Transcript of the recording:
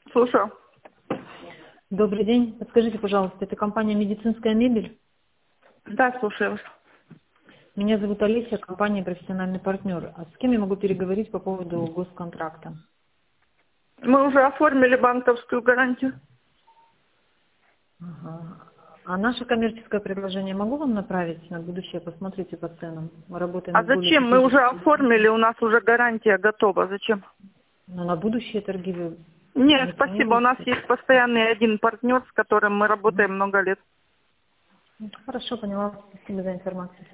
Слушаю. Добрый день. Подскажите, пожалуйста, это компания «Медицинская мебель»? Да, слушаю вас. Меня зовут Олеся, компания «Профессиональный партнер». А с кем я могу переговорить по поводу госконтракта? Мы уже оформили банковскую гарантию. Ага. А наше коммерческое предложение могу вам направить на будущее? Посмотрите по ценам. Мы работаем А с более зачем? Мы уже 50. оформили, у нас уже гарантия готова. Зачем? Но на будущие торги вы Нет, не спасибо. У нас планируете? есть постоянный один партнер, с которым мы работаем много лет. Хорошо, поняла. Спасибо за информацию.